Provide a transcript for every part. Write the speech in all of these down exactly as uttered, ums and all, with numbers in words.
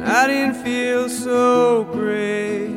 I didn't feel so great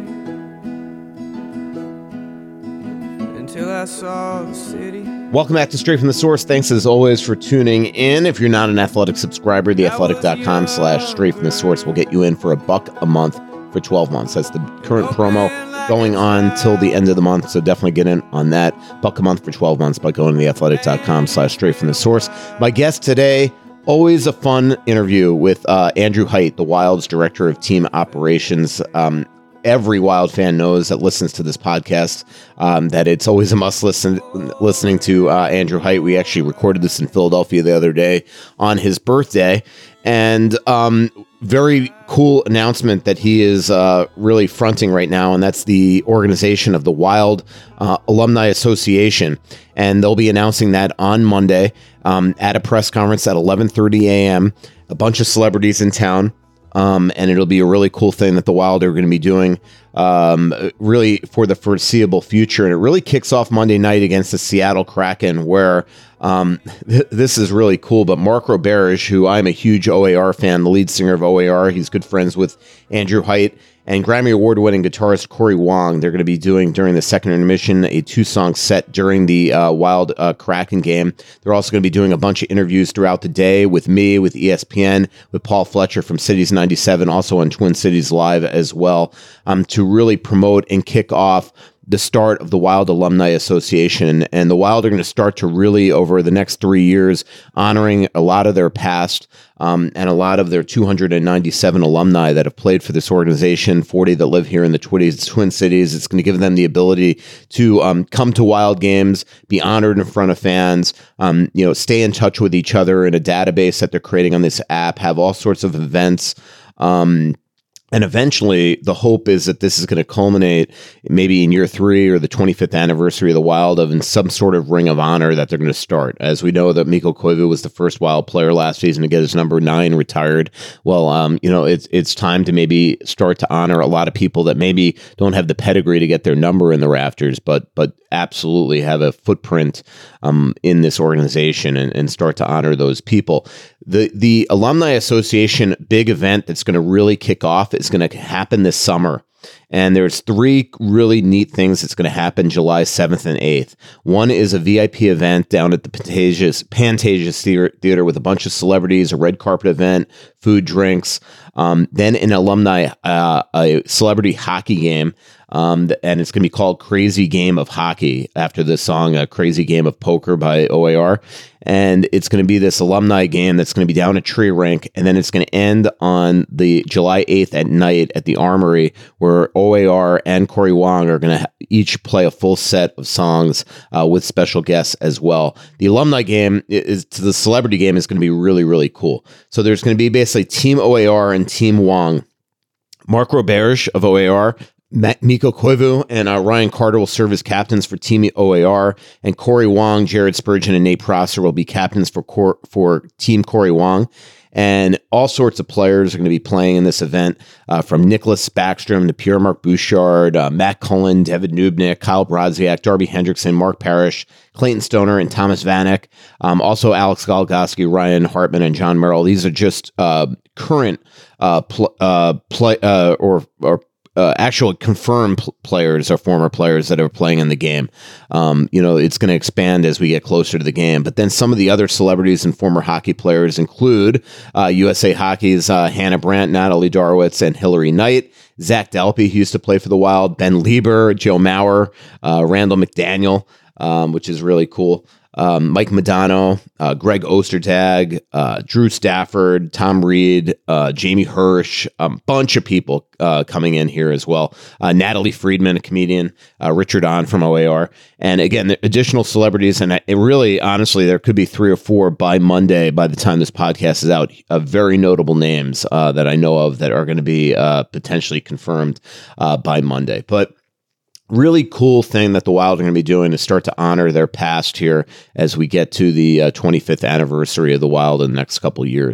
until I saw the city. Welcome back to Straight from the Source. Thanks as always for tuning in. If you're not an Athletic subscriber, theathletic.com slash straight from the source will get you in for a buck a month for twelve months. That's the current promo going on till the end of the month. So definitely get in on that. Buck a month for twelve months by going to theathletic.com slash straight from the source. My guest today, always a fun interview with uh, Andrew Height, the Wild's Director of Team Operations. Um, every Wild fan knows that listens to this podcast um, that it's always a must listen listening to uh, Andrew Height. We actually recorded this in Philadelphia the other day on his birthday. And um, very cool announcement that he is uh, really fronting right now, and that's the organization of the Wild uh, Alumni Association. And they'll be announcing that on Monday um, at a press conference at eleven thirty a.m. A bunch of celebrities in town. Um, and it'll be a really cool thing that the Wild are going to be doing um, really for the foreseeable future. And it really kicks off Monday night against the Seattle Kraken, where um, th- this is really cool. But Mark Roberge, who I'm a huge O A R fan, the lead singer of O A R, he's good friends with Andrew Height, and Grammy Award-winning guitarist Corey Wong. They're going to be doing, during the second intermission, a two-song set during the uh, Wild uh, Kraken game. They're also going to be doing a bunch of interviews throughout the day with me, with E S P N, with Paul Fletcher from Cities ninety-seven, also on Twin Cities Live as well, um, to really promote and kick off the start of the Wild Alumni Association. And the Wild are going to start to really, over the next three years, honoring a lot of their past um, and a lot of their two hundred ninety-seven alumni that have played for this organization, forty that live here in the Twin Cities. It's going to give them the ability to um, come to Wild games, be honored in front of fans, um, you know, stay in touch with each other in a database that they're creating on this app, have all sorts of events. Um, And eventually, the hope is that this is going to culminate maybe in year three or the twenty-fifth anniversary of the Wild of in some sort of ring of honor that they're going to start. As we know that Mikko Koivu was the first Wild player last season to get his number nine retired. Well, um, you know, it's it's time to maybe start to honor a lot of people that maybe don't have the pedigree to get their number in the rafters, but but absolutely have a footprint um, in this organization and, and start to honor those people. The the Alumni Association big event that's going to really kick off is going to happen this summer. And there's three really neat things that's going to happen July seventh and eighth. One is a V I P event down at the Pantages, Pantages Theater, Theater with a bunch of celebrities, a red carpet event, food, drinks. Um, then an alumni, uh, a celebrity hockey game. Um, and it's going to be called Crazy Game of Hockey after the song uh, Crazy Game of Poker by O A R. And it's going to be this alumni game that's going to be down at Tree Rink. And then it's going to end on the July eighth at night at the Armory, where O A R and Corey Wong are going to ha- each play a full set of songs uh, with special guests as well. The alumni game is to the celebrity game is going to be really, really cool. So there's going to be basically Team O A R and Team Wong. Mark Roberge of O A R, Mikko Koivu and uh, Ryan Carter will serve as captains for Team O A R, and Corey Wong, Jared Spurgeon, and Nate Prosser will be captains for Cor- for Team Corey Wong. And all sorts of players are going to be playing in this event, uh, from Nicholas Backstrom to Pierre-Marc Bouchard, uh, Matt Cullen, David Nubnik, Kyle Brodziak, Darby Hendrickson, Mark Parrish, Clayton Stoner, and Thomas Vanek. Um, also Alex Golgoski, Ryan Hartman, and John Merrill. These are just uh, current uh, pl- uh, play uh, or or Uh, actual confirmed pl- players or former players that are playing in the game. Um, you know, it's going to expand as we get closer to the game. But then some of the other celebrities and former hockey players include uh, U S A Hockey's uh, Hannah Brandt, Natalie Darwitz, and Hillary Knight. Zach Dalpe, who used to play for the Wild, Ben Lieber, Joe Mauer, uh, Randall McDaniel, um, which is really cool. Um, Mike Modano, uh, Greg Ostertag, uh, Drew Stafford, Tom Reed, uh, Jamie Hirsch, a um, bunch of people uh, coming in here as well. Uh, Natalie Friedman, a comedian, uh, Richard Ahn from O A R. And again, the additional celebrities, and it really, honestly, there could be three or four by Monday, by the time this podcast is out, uh, very notable names uh, that I know of that are going to be uh, potentially confirmed uh, by Monday. But really cool thing that the Wild are going to be doing is start to honor their past here as we get to the uh, twenty-fifth anniversary of the Wild in the next couple of years.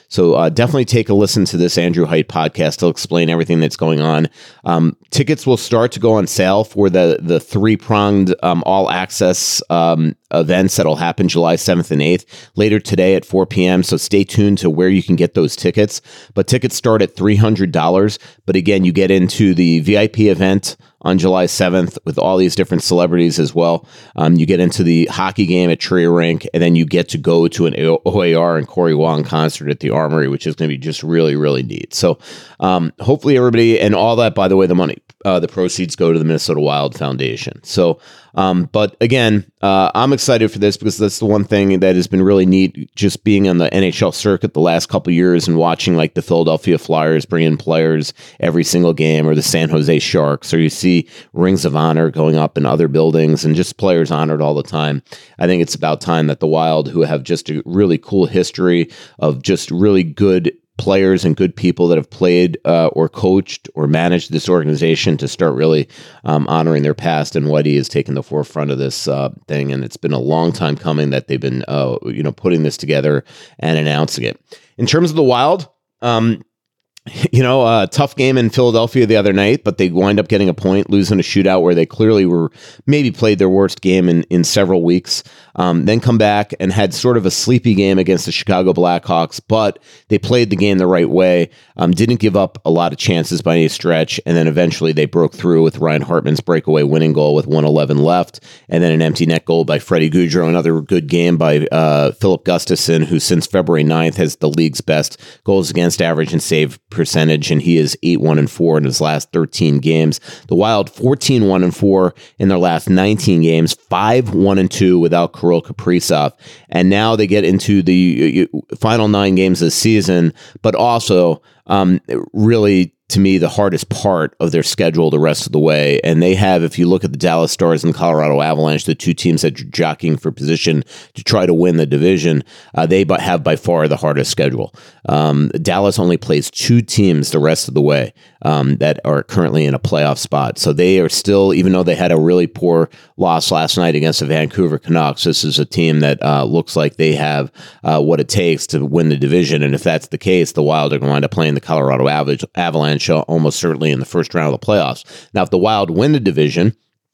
So uh, definitely take a listen to this Andrew Height podcast to explain everything that's going on. Um, tickets will start to go on sale for the the three pronged um, all access um, events that'll happen July seventh and eighth later today at four p.m. So stay tuned to where you can get those tickets. But tickets start at three hundred dollars. But again, you get into the V I P event on July seventh with all these different celebrities as well. Um, you get into the hockey game at Tree Rink, and then you get to go to an O A R and Corey Wong concert at the Armory, which is going to be just really, really neat. So um, hopefully everybody, and all that, by the way, the money, uh, the proceeds go to the Minnesota Wild Foundation. So, um, but again, uh, I'm excited for this because that's the one thing that has been really neat, just being on the N H L circuit the last couple of years and watching like the Philadelphia Flyers bring in players every single game, or the San Jose Sharks, or you see Rings of Honor going up in other buildings and just players honored all the time. I think it's about time that the Wild, who have just a really cool history of just really good players and good people that have played uh, or coached or managed this organization, to start really um, honoring their past. And Whitey has taken the forefront of this uh, thing, and it's been a long time coming that they've been uh, you know putting this together and announcing it. In terms of the Wild, um, you know, a uh, tough game in Philadelphia the other night, but they wind up getting a point, losing a shootout where they clearly were maybe played their worst game in, in several weeks. Um, then come back and had sort of a sleepy game against the Chicago Blackhawks, but they played the game the right way, um, didn't give up a lot of chances by any stretch, and then eventually they broke through with Ryan Hartman's breakaway winning goal with one eleven left, and then an empty net goal by Freddie Gaudreau, another good game by uh, Philip Gustafsson, who since February ninth has the league's best goals against average and save percentage, and he is eight one and four in his last thirteen games. The Wild fourteen one and four in their last nineteen games, five one and two without Kirill Kaprizov, and now they get into the final nine games of the season, but also um, really, to me, the hardest part of their schedule the rest of the way. And they have, if you look at the Dallas Stars and the Colorado Avalanche, the two teams that are jockeying for position to try to win the division, uh, they have by far the hardest schedule. Um, Dallas only plays two teams the rest of the way um, that are currently in a playoff spot. So they are still, even though they had a really poor loss last night against the Vancouver Canucks, this is a team that uh, looks like they have uh, what it takes to win the division. And if that's the case, the Wild are going to wind up playing the Colorado Avalanche almost certainly in the first round of the playoffs. Now, if the Wild win the division,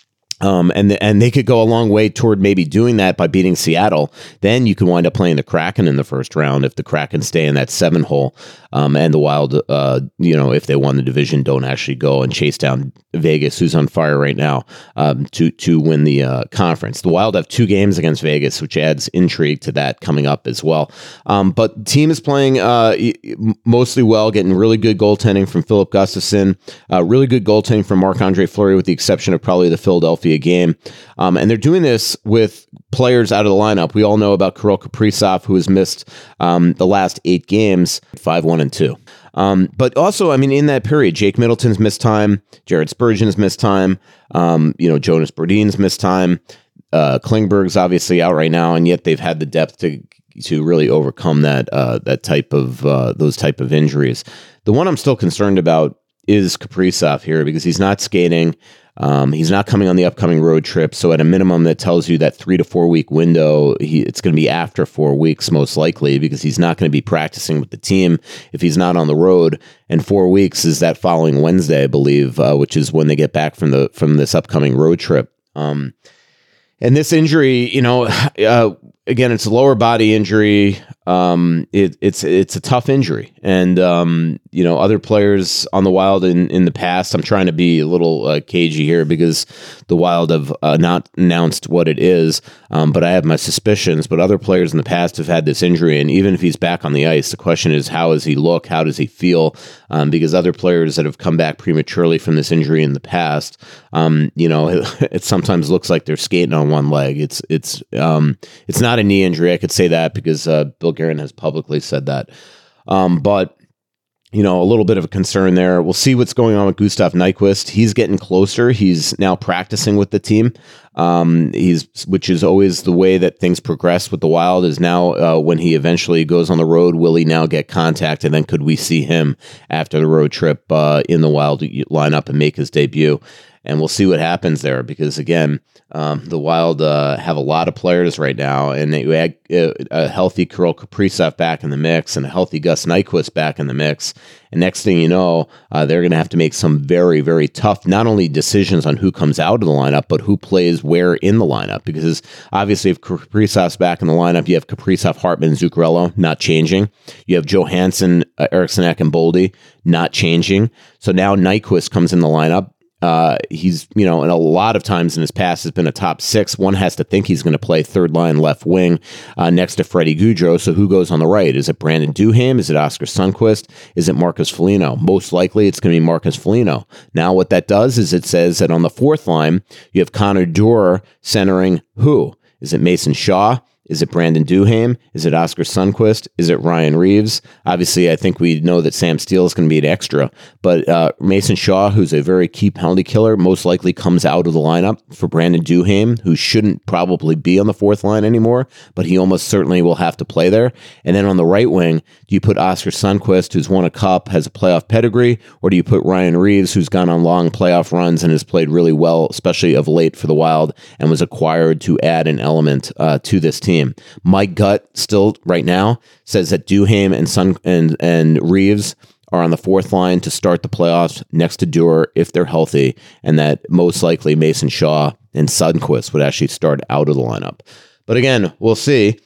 Um, and the, and they could go a long way toward maybe doing that by beating Seattle, then you can wind up playing the Kraken in the first round if the Kraken stay in that seven hole. Um, and the Wild, uh, you know, if they won the division, don't actually go and chase down Vegas, who's on fire right now, um, to to win the uh, conference. The Wild have two games against Vegas, which adds intrigue to that coming up as well. Um, but the team is playing uh, mostly well, getting really good goaltending from Philip Gustafsson, uh, really good goaltending from Marc-Andre Fleury, with the exception of probably the Philadelphia game. Um, and they're doing this with players out of the lineup. We all know about Kirill Kaprizov, who has missed um, the last eight games, five one and two. Um, but also, I mean, in that period, Jake Middleton's missed time, Jared Spurgeon's missed time, um, you know, Jonas Brodin's missed time, uh, Klingberg's obviously out right now, and yet they've had the depth to to really overcome that uh, that type of uh, those type of injuries. The one I'm still concerned about is Kaprizov here, because he's not skating. Um, he's not coming on the upcoming road trip. So at a minimum, that tells you that three to four week window, he, it's going to be after four weeks, most likely, because he's not going to be practicing with the team if he's not on the road. And four weeks is that following Wednesday, I believe, uh, which is when they get back from the from this upcoming road trip. Um, and this injury, you know, uh, again, it's a lower body injury. Um, it, it's it's a tough injury, and um, you know, other players on the Wild in, in the past. I'm trying to be a little uh, cagey here because the Wild have uh, not announced what it is, um, but I have my suspicions. But other players in the past have had this injury, and even if he's back on the ice, the question is, how does he look? How does he feel? Um, because other players that have come back prematurely from this injury in the past, um, you know, it, it sometimes looks like they're skating on one leg. It's it's um, it's not a knee injury. I could say that because uh, Bill Guerin has publicly said that. Um, but, you know, a little bit of a concern there. We'll see what's going on with Gustav Nyquist. He's getting closer. He's now practicing with the team. Um, he's, which is always the way that things progress with the Wild, is now uh, when he eventually goes on the road, will he now get contact? And then could we see him after the road trip uh, in the Wild lineup and make his debut? and we'll see what happens there because, again, um, the Wild uh, have a lot of players right now, and you add uh, a healthy Kirill Kaprizov back in the mix and a healthy Gus Nyquist back in the mix. And next thing you know, uh, they're going to have to make some very, very tough, not only decisions on who comes out of the lineup, but who plays where in the lineup. Because obviously, if Kaprizov's back in the lineup, you have Kaprizov, Hartman, Zuccarello, not changing. You have Johansson, uh, Eriksson Ek, and Boldy, not changing. So now Nyquist comes in the lineup. Uh, he's, you know, and a lot of times in his past has been a top six. One has to think he's going to play third line left wing uh, next to Freddie Gaudreau. So who goes on the right? Is it Brandon Duhaime? Is it Oscar Sundqvist? Is it Marcus Foligno? Most likely it's going to be Marcus Foligno. Now what that does is it says that on the fourth line, you have Connor Dewar centering who? Is it Mason Shaw? Is it Brandon Duhaime? Is it Oscar Sundqvist? Is it Ryan Reeves? Obviously, I think we know that Sam Steele is going to be an extra, but uh, Mason Shaw, who's a very key penalty killer, most likely comes out of the lineup for Brandon Duhaime, who shouldn't probably be on the fourth line anymore, but he almost certainly will have to play there. And then on the right wing, do you put Oscar Sundqvist, who's won a cup, has a playoff pedigree, or do you put Ryan Reeves, who's gone on long playoff runs and has played really well, especially of late for the Wild, and was acquired to add an element uh, to this team? My gut still right now says that Duhaime and Sun and and Reeves are on the fourth line to start the playoffs next to Dewar if they're healthy, and that most likely Mason Shaw and Sundqvist would actually start out of the lineup. But again, we'll see.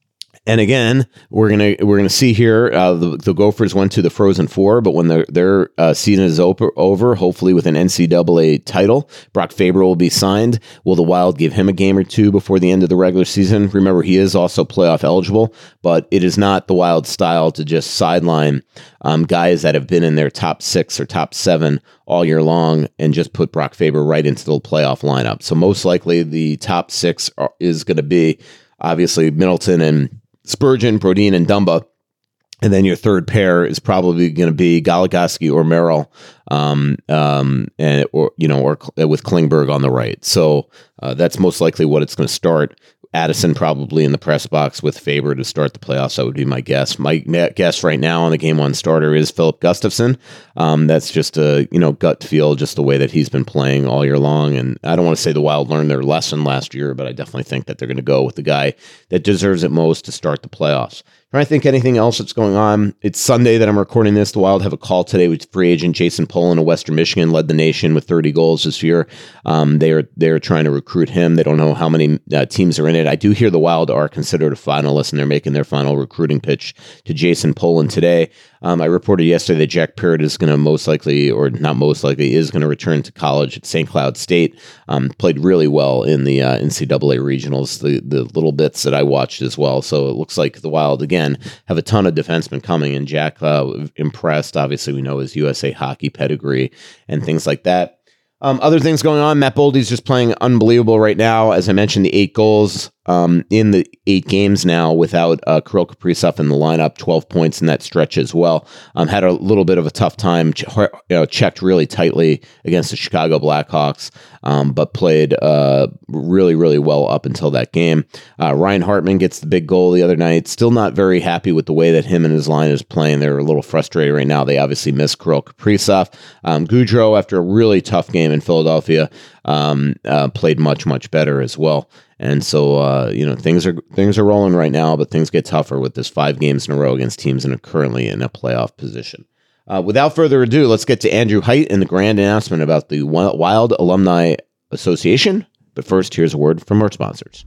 And again, we're gonna we're gonna see here. Uh, the, the Gophers went to the Frozen Four, but when their their uh, season is over, over, hopefully with an N C double A title, Brock Faber will be signed. Will the Wild give him a game or two before the end of the regular season? Remember, he is also playoff eligible, but it is not the Wild style to just sideline um, guys that have been in their top six or top seven all year long and just put Brock Faber right into the playoff lineup. So most likely, the top six are, is going to be obviously Middleton and Spurgeon, Brodin, and Dumba. And then your third pair is probably going to be Goligoski or Merrill, um, um, and or you know, or with Klingberg on the right. So uh, that's most likely what it's going to start. Addison probably in the press box with Faber to start the playoffs. That would be my guess. My guess right now on the game one starter is Philip Gustafsson. Um, that's just a you know gut feel, just the way that he's been playing all year long. And I don't want to say the Wild learned their lesson last year, but I definitely think that they're going to go with the guy that deserves it most to start the playoffs. Trying to think anything else that's going on. It's Sunday that I'm recording this. The Wild have a call today with free agent Jason Pullen of Western Michigan, led the nation with thirty goals this year. Um, they are they're trying to recruit him. They don't know how many uh, teams are in it. I do hear the Wild are considered a finalist, and they're making their final recruiting pitch to Jason Pullen today. Um, I reported yesterday that Jack Parrott is going to most likely, or not most likely, is going to return to college at Saint Cloud State. Um, played really well in the uh, N C double A regionals, the the little bits that I watched as well. So it looks like the Wild, again, have a ton of defensemen coming, and Jack uh, impressed. Obviously, we know his U S A hockey pedigree and things like that. Um, other things going on. Matt Boldy's just playing unbelievable right now. As I mentioned, the eight goals um, in the eight games now without uh, Kirill Kaprizov in the lineup, twelve points in that stretch as well. Um, had a little bit of a tough time, ch- you know, checked really tightly against the Chicago Blackhawks, um, but played uh, really, really well up until that game. Uh, Ryan Hartman gets the big goal the other night. Still not very happy with the way that him and his line is playing. They're a little frustrated right now. They obviously miss Kirill Kaprizov. Um, Gaudreau, after a really tough game in Philadelphia, um, uh, played much, much better as well. And so, uh, you know, things are things are rolling right now, but things get tougher with this five games in a row against teams that are currently in a playoff position. Uh, without further ado, let's get to Andrew Height and the grand announcement about the Wild Alumni Association. But first, here's a word from our sponsors.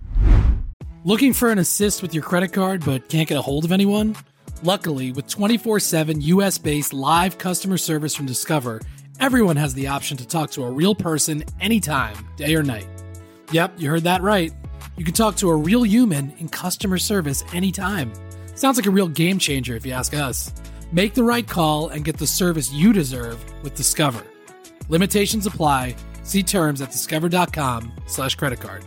Looking for an assist with your credit card but can't get a hold of anyone? Luckily, with twenty-four seven U S-based live customer service from Discover, everyone has the option to talk to a real person anytime, day or night. Yep, you heard that right. You can talk to a real human in customer service anytime. Sounds like a real game changer if you ask us. Make the right call and get the service you deserve with Discover. Limitations apply. See terms at discover.com slash credit card.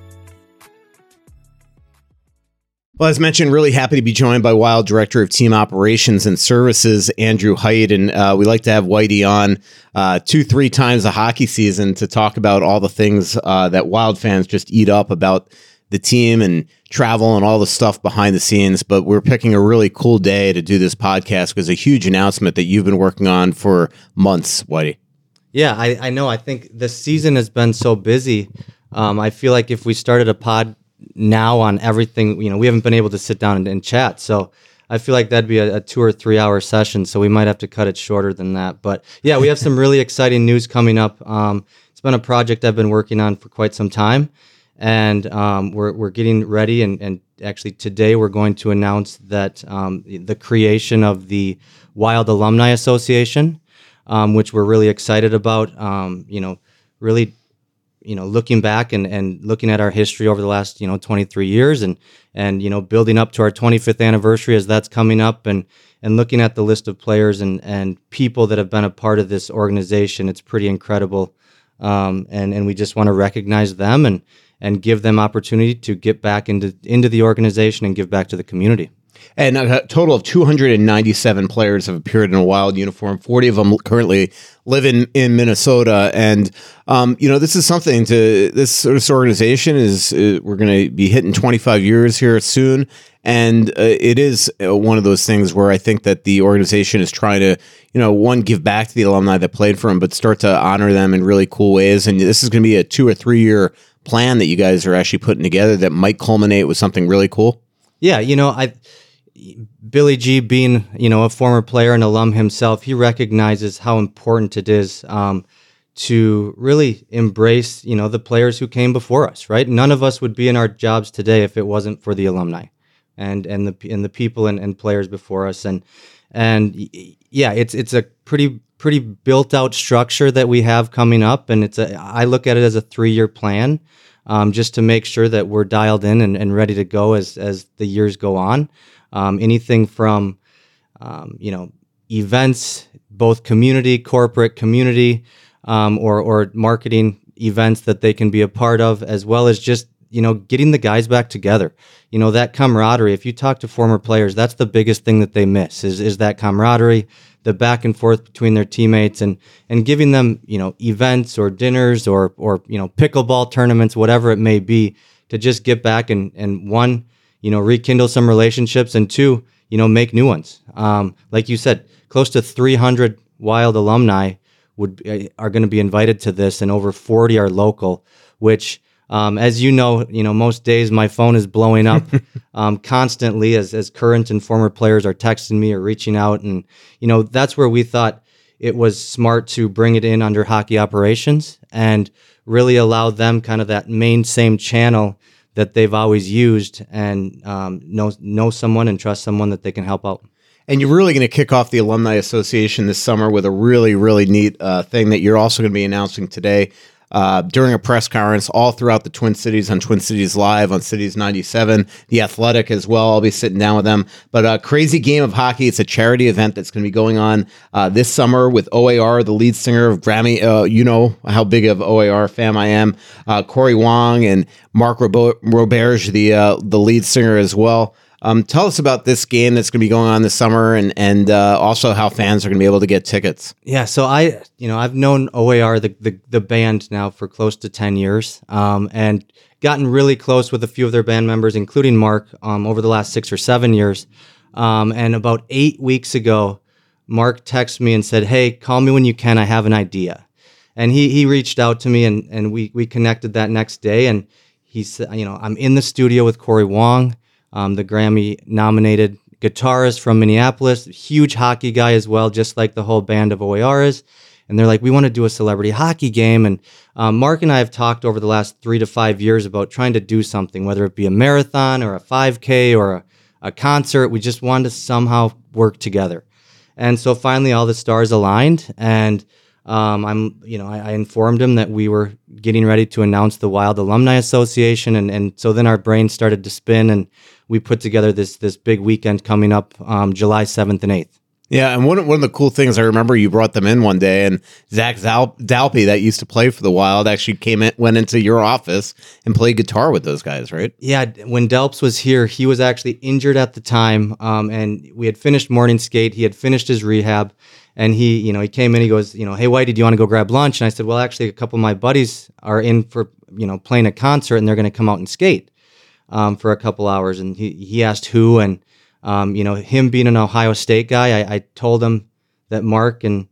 Well, as mentioned, really happy to be joined by Wild Director of Team Operations and Services, Andrew Height. And uh, we like to have Whitey on uh, two, three times a hockey season to talk about all the things uh, that Wild fans just eat up about the team and travel and all the stuff behind the scenes. But we're picking a really cool day to do this podcast because a huge announcement that you've been working on for months, Whitey. Yeah, I, I know. I think the season has been so busy. Um, I feel like if we started a pod now on everything, you know, we haven't been able to sit down and, and chat. So I feel like that'd be a, a two or three hour session. So we might have to cut it shorter than that. But yeah, we have some really exciting news coming up. Um, it's been a project I've been working on for quite some time, and um, we're we're getting ready. And, and actually today we're going to announce that um, the creation of the Wild Alumni Association. Um, which we're really excited about. Um, you know, really, you know, looking back and, and looking at our history over the last, you know, twenty-three years and, and, you know, building up to our twenty-fifth anniversary as that's coming up, and, and looking at the list of players and, and people that have been a part of this organization. It's pretty incredible. Um, and, and we just want to recognize them and, and give them opportunity to get back into, into the organization and give back to the community. And a total of two hundred ninety-seven players have appeared in a Wild uniform. forty of them currently live in, in Minnesota. And, um, you know, this is something to this sort of organization is, uh, we're going to be hitting twenty-five years here soon. And uh, it is uh, one of those things where I think that the organization is trying to, you know, one, give back to the alumni that played for them, but start to honor them in really cool ways. And this is going to be a two or three year plan that you guys are actually putting together that might culminate with something really cool. Yeah. You know, I, Billy G, being, you know, a former player and alum himself, he recognizes how important it is um, to really embrace, you know, the players who came before us, right? None of us would be in our jobs today if it wasn't for the alumni and and the and the people and, and players before us. And and yeah, it's it's a pretty pretty built out structure that we have coming up, and it's a I look at it as a three year plan, um, just to make sure that we're dialed in and, and ready to go as as the years go on. Um, anything from, um, you know, events, both community, corporate community, um, or or marketing events that they can be a part of, as well as just, you know, getting the guys back together. You know, that camaraderie. If you talk to former players, that's the biggest thing that they miss is is that camaraderie, the back and forth between their teammates, and and giving them, you know, events or dinners or or you know, pickleball tournaments, whatever it may be, to just get back and and one, you know, rekindle some relationships, and two, you know, make new ones. Um, like you said, close to three hundred Wild alumni would are going to be invited to this, and over forty are local. Which, um, as you know, you know, most days my phone is blowing up um, constantly as as current and former players are texting me or reaching out, and you know, that's where we thought it was smart to bring it in under hockey operations and really allow them kind of that main same channel that they've always used, and um, know know someone and trust someone that they can help out. And you're really going to kick off the Alumni Association this summer with a really, really neat uh, thing that you're also going to be announcing today uh, during a press conference all throughout the Twin Cities on Twin Cities Live on Cities ninety-seven, The Athletic as well. I'll be sitting down with them. But uh, Crazy Game of Hockey, it's a charity event that's going to be going on uh, this summer with O A R, the lead singer of Grammy. Uh, you know how big of O A R fan I am. Uh, Corey Wong and Mark Robo- Roberge, the uh, the lead singer as well. Um, tell us about this game that's going to be going on this summer, and and uh, also how fans are going to be able to get tickets. Yeah, so I, you know, I've known O A R, the the, the band, now for close to ten years, um, and gotten really close with a few of their band members, including Mark, um, over the last six or seven years. Um, and about eight weeks ago, Mark texted me and said, "Hey, call me when you can. I have an idea." And he he reached out to me, and and we we connected that next day. And he said, you know, I'm in the studio with Corey Wong. Um, the Grammy-nominated guitarist from Minneapolis, huge hockey guy as well, just like the whole band of O A R is. And they're like, we want to do a celebrity hockey game. And um, Mark and I have talked over the last three to five years about trying to do something, whether it be a marathon or a five K or a, a concert. We just wanted to somehow work together. And so finally, all the stars aligned. And um, I'm, you know, I, I informed him that we were getting ready to announce the Wild Alumni Association. And, and so then our brains started to spin, and we put together this this big weekend coming up um, July seventh and eighth. Yeah, and one, one of the cool things, I remember you brought them in one day, and Zach Zal- Dalpe, that used to play for the Wild, actually came in, went into your office and played guitar with those guys, right? Yeah, when Delps was here, he was actually injured at the time, um, and we had finished morning skate. He had finished his rehab, and he, you know, he came in. He goes, you know, hey, Whitey, do you want to go grab lunch? And I said, well, actually, a couple of my buddies are in for, you know, playing a concert, and they're going to come out and skate um, for a couple hours. And he he asked who, and Um, you know, him being an Ohio State guy, I, I told him that Mark and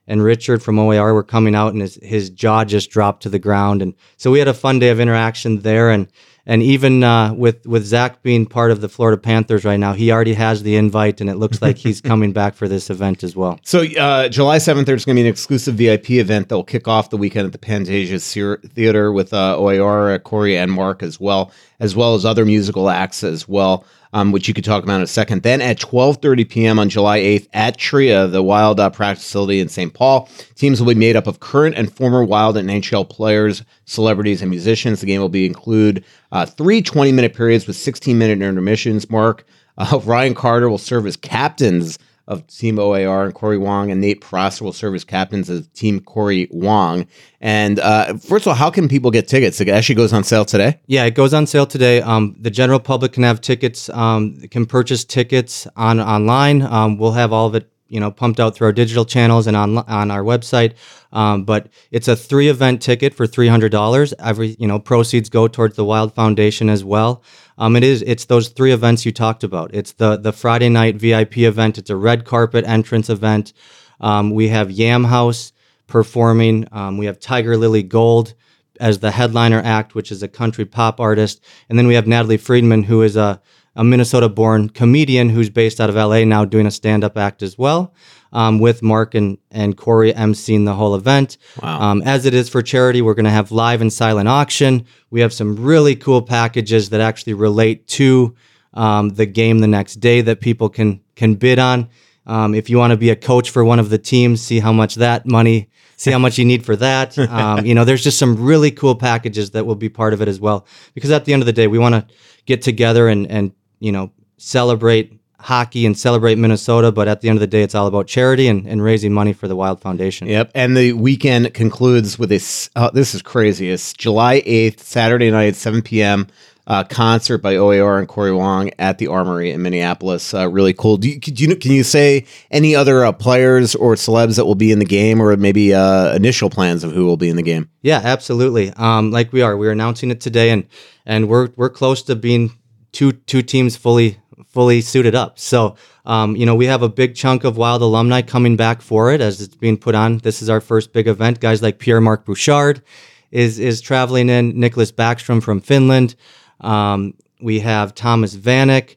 and Richard from O A R were coming out, and his his jaw just dropped to the ground. And so we had a fun day of interaction there, and and even uh, with with Zach being part of the Florida Panthers right now, he already has the invite, and it looks like he's coming back for this event as well. So uh, July seventh, there's going to be an exclusive V I P event that will kick off the weekend at the Pantasia Theater with uh, O A R, uh, Corey, and Mark as well, as well as other musical acts as well, um, which you could talk about in a second. Then at twelve thirty p.m. on July eighth at Tria, the Wild uh, practice facility in Saint Paul, teams will be made up of current and former Wild and N H L players, celebrities, and musicians. The game will be include uh, three twenty-minute periods with sixteen-minute intermissions. Mark, uh, Ryan Carter will serve as captains of Team O A R, and Corey Wong and Nate Prosser will serve as captains of Team Corey Wong. And uh, first of all, how can people get tickets? It actually goes on sale today? Yeah, it goes on sale today. Um, the general public can have tickets, um, can purchase tickets on online. Um, we'll have all of it, you know, pumped out through our digital channels and on on our website. Um, but it's a three event ticket for three hundred dollars. Every, you know, proceeds go towards the Wild Foundation as well. Um, it is, it's those three events you talked about. It's the, the Friday night V I P event. It's a red carpet entrance event. Um, we have Yam House performing. Um, we have Tiger Lily Gold as the headliner act, which is a country pop artist. And then we have Natalie Friedman, who is a, a Minnesota-born comedian who's based out of L A now, doing a stand-up act as well, um, with Mark and, and Corey emceeing the whole event. Wow. Um, as it is for charity, we're going to have live and silent auction. We have some really cool packages that actually relate to um, the game the next day that people can can bid on. Um, if you want to be a coach for one of the teams, see how much that money, see how much you need for that. Um, you know, there's just some really cool packages that will be part of it as well. Because at the end of the day, we want to get together and, and, you know, celebrate hockey and celebrate Minnesota. But at the end of the day, it's all about charity and, and raising money for the Wild Foundation. Yep. And the weekend concludes with this. Uh, this is crazy. It's July eighth, Saturday night at seven p.m. Uh, concert by O A R and Corey Wong at the Armory in Minneapolis. Uh, really cool. Do you, do you, can you say any other uh, players or celebs that will be in the game, or maybe uh, initial plans of who will be in the game? Yeah, absolutely. Um, like we are, we're announcing it today, and and we're we're close to being two two teams fully fully suited up. So um, you know, we have a big chunk of Wild alumni coming back for it as it's being put on. This is our first big event. Guys like Pierre-Marc Bouchard is is traveling in. Nicholas Backstrom from Finland. Um, we have Thomas Vanek,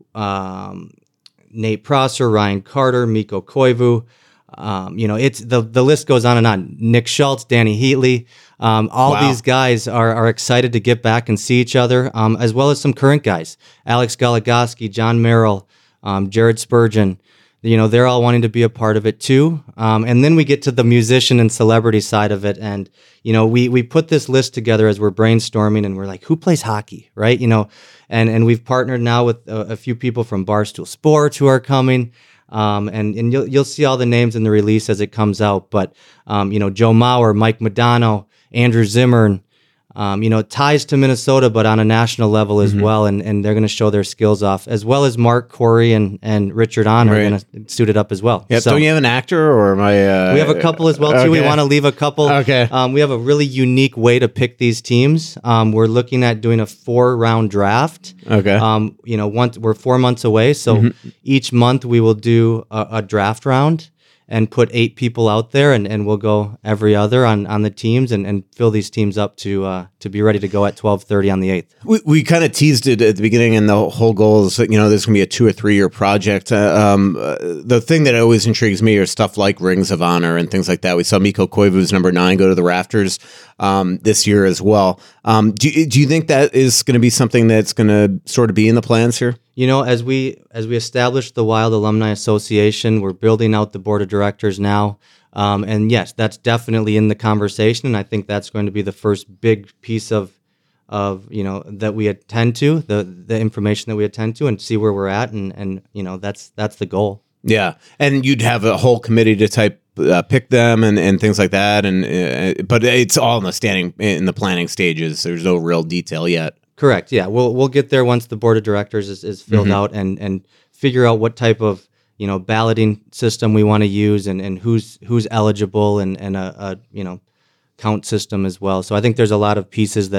um, Nate Prosser, Ryan Carter, Mikko Koivu. Um, you know, it's the the list goes on and on. Nick Schultz, Danny Heatley. Um, all Wow. these guys are are excited to get back and see each other, um, as well as some current guys: Alex Goligoski, John Merrill, um, Jared Spurgeon. You know, they're all wanting to be a part of it too. Um, and then we get to the musician and celebrity side of it. And, you know, we we put this list together as we're brainstorming, and we're like, who plays hockey, right? You know, and and we've partnered now with a, a few people from Barstool Sports who are coming. Um, and and you'll you'll see all the names in the release as it comes out. But, um, you know, Joe Mauer, Mike Modano, Andrew Zimmern, Um, you know, ties to Minnesota, but on a national level as Mm-hmm. well, and, and they're going to show their skills off, as well as Mark, Corey, and, and Richard On are Right. going to suit it up as well. Yeah. So Don't you have an actor, or am I? Uh, we have a couple as well too. We okay. want to leave a couple. Okay. Um, we have a really unique way to pick these teams. Um, we're looking at doing a four round draft. Okay. Um, you know, once we're four months away, so Mm-hmm. each month we will do a, a draft round and put eight people out there, and, and we'll go every other on, on the teams and, and fill these teams up to uh, to be ready to go at twelve thirty on the eighth. We, we kind of teased it at the beginning, and the whole goal is that, you know, this is going to be a two or three year project. Uh, um, uh, the thing that always intrigues me are stuff like Rings of Honor and things like that. We saw Mikko Koivu's number nine go to the rafters um, this year as well. Um, do, you- do you think that is going to be something that's going to sort of be in the plans here? You know, as we as we established the Wild Alumni Association, we're building out the board of directors now. Um, and yes, that's definitely in the conversation. And I think that's going to be the first big piece of of, you know, that we attend to, the the information that we attend to, and see where we're at. And, and you know, that's that's the goal. Yeah. And you'd have a whole committee to type uh, pick them and, and things like that. And uh, but it's all in the standing in the planning stages. There's no real detail yet. Correct. Yeah, we'll we'll get there once the board of directors is, is filled Mm-hmm. out and and figure out what type of, you know, balloting system we want to use, and, and who's who's eligible, and and a, a you know count system as well. So I think there's a lot of pieces that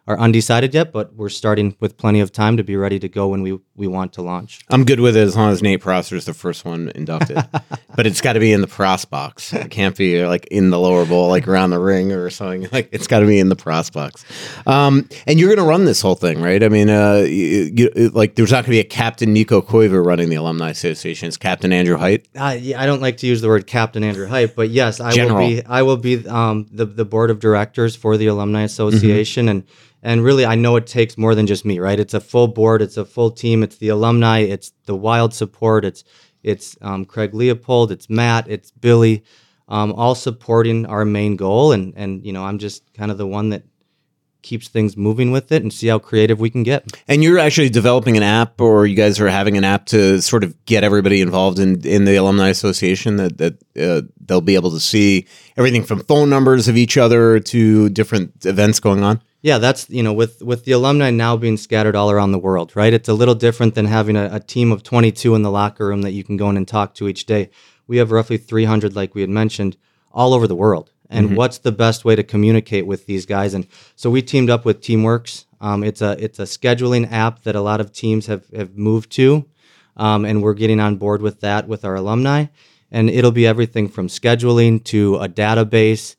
are undecided yet, but we're starting with plenty of time to be ready to go when we, we want to launch. I'm good with it as long as Nate Prosser is the first one inducted. But it's got to be in the Pros box. It can't be like in the lower bowl, like around the ring or something. Like it's got to be in the Pros box. Um, and you're going to run this whole thing, right? I mean, uh, you, you, like there's not going to be a Captain Nico Koivu running the Alumni Association. It's Captain Andrew Height. Uh, yeah, I don't like to use the word Captain Andrew Height, but yes, I General. will be. I will be um, the the board of directors for the Alumni Association, mm-hmm. and. And really, I know it takes more than just me, right? It's a full board. It's a full team. It's the alumni. It's the Wild support. It's it's um, Craig Leopold. It's Matt. It's Billy, um, all supporting our main goal. And, and, you know, I'm just kind of the one that keeps things moving with it and see how creative we can get. And you're actually developing an app, or you guys are having an app to sort of get everybody involved in, in the Alumni Association, that, that uh, they'll be able to see everything from phone numbers of each other to different events going on? Yeah, that's, you know, with, with the alumni now being scattered all around the world, right? It's a little different than having a, a team of twenty-two in the locker room that you can go in and talk to each day. We have roughly three hundred, like we had mentioned, all over the world. And mm-hmm. what's the best way to communicate with these guys? And so we teamed up with Teamworks. Um, it's a it's a scheduling app that a lot of teams have, have moved to, um, and we're getting on board with that with our alumni. And it'll be everything from scheduling to a database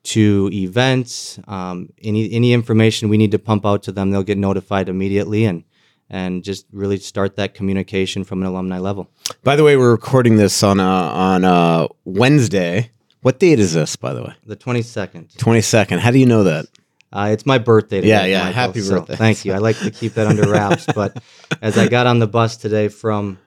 to events, um, any any information we need to pump out to them, they'll get notified immediately, and and just really start that communication from an alumni level. By the way, we're recording this on uh, on uh, Wednesday. What date is this, by the way? The twenty-second. twenty-second. How do you know that? Uh, it's my birthday today. Yeah, yeah. Michael, Happy so birthday. Thank you. I like to keep that under wraps, but as I got on the bus today from,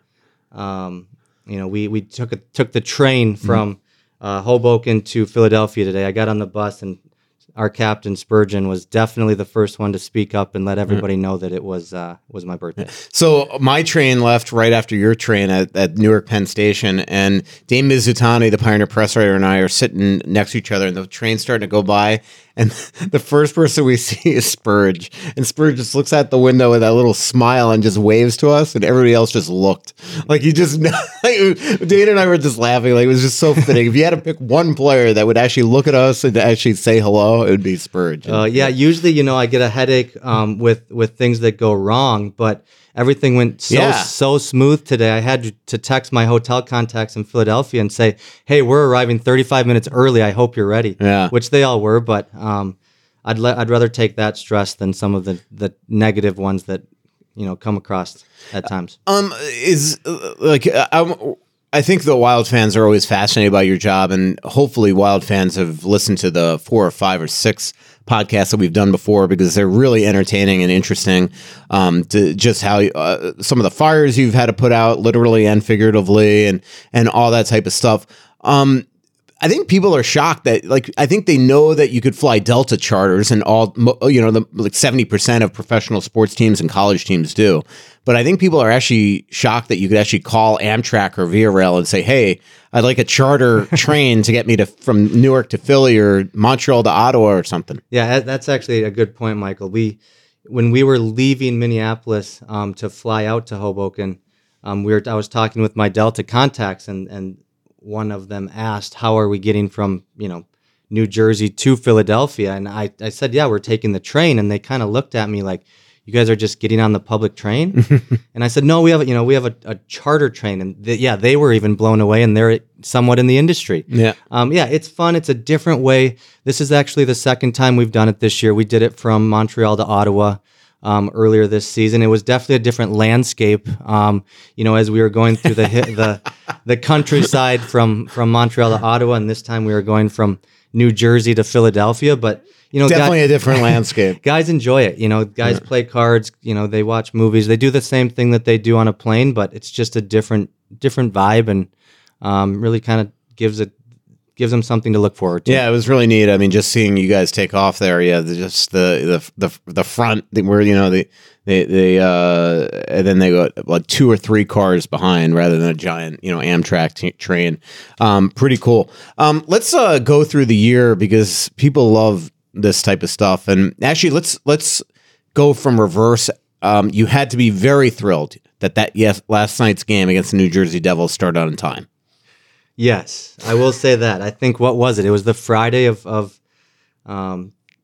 um, you know, we we took a, took the train from. Mm-hmm. Uh, Hoboken to Philadelphia today. I got on the bus, and our captain Spurgeon was definitely the first one to speak up and let everybody know that it was uh, was my birthday. So my train left right after your train at, at Newark Penn Station, and Dave Mizutani, the Pioneer Press writer, and I are sitting next to each other, and the train's starting to go by, and the first person we see is Spurge, and Spurge just looks out the window with that little smile and just waves to us, and everybody else just looked like you just. Like, Dana and I were just laughing, like it was just so fitting. If you had to pick one player that would actually look at us and actually say hello, it would be Spurge. Uh, yeah, usually, you know, I get a headache um, with with things that go wrong, but everything went so yeah. so smooth today. I had to text my hotel contacts in Philadelphia and say, "Hey, we're arriving thirty-five minutes early. I hope you're ready." Yeah, which they all were, but um, I'd le- I'd rather take that stress than some of the the negative ones that you know come across at times. Um, is uh, like I'm. I think the Wild fans are always fascinated by your job, and hopefully Wild fans have listened to the four or five or six podcasts that we've done before, because they're really entertaining and interesting, um, to just how uh, some of the fires you've had to put out, literally and figuratively, and and all that type of stuff. Um, I think people are shocked that, like, I think they know that you could fly Delta charters, and all, you know, the, like seventy percent of professional sports teams and college teams do. But I think people are actually shocked that you could actually call Amtrak or Via Rail and say, hey, I'd like a charter train to get me to from Newark to Philly or Montreal to Ottawa or something. Yeah, that's actually a good point, Michael. We, when we were leaving Minneapolis um, to fly out to Hoboken, um, we were I was talking with my Delta contacts, and and one of them asked, how are we getting from, you know, New Jersey to Philadelphia? And I, I said, yeah, we're taking the train. And they kind of looked at me like, you guys are just getting on the public train? And I said, no, we have, you know, we have a, a charter train. And th- yeah, they were even blown away, and they're somewhat in the industry. Yeah. Um, yeah, it's fun. It's a different way. This is actually the second time we've done it this year. We did it from Montreal to Ottawa um, earlier this season. It was definitely a different landscape. Um, you know, as we were going through the the the countryside from from Montreal to Ottawa, and this time we were going from New Jersey to Philadelphia. But you know, definitely guys, a different landscape. Guys enjoy it. You know, guys yeah. play cards. You know, they watch movies. They do the same thing that they do on a plane, but it's just a different different vibe, and um, really kind of gives it. gives them something to look forward to. Yeah, it was really neat. I mean, just seeing you guys take off there, yeah, the, just the the the the front where you know the they they uh and then they go like two or three cars behind rather than a giant you know Amtrak t- train. Um, pretty cool. Um, let's uh go through the year because people love this type of stuff. And actually, let's let's go from reverse. Um, you had to be very thrilled that that yes last night's game against the New Jersey Devils started on time. Yes, I will say that. I think, what was it? It was the Friday of, of um,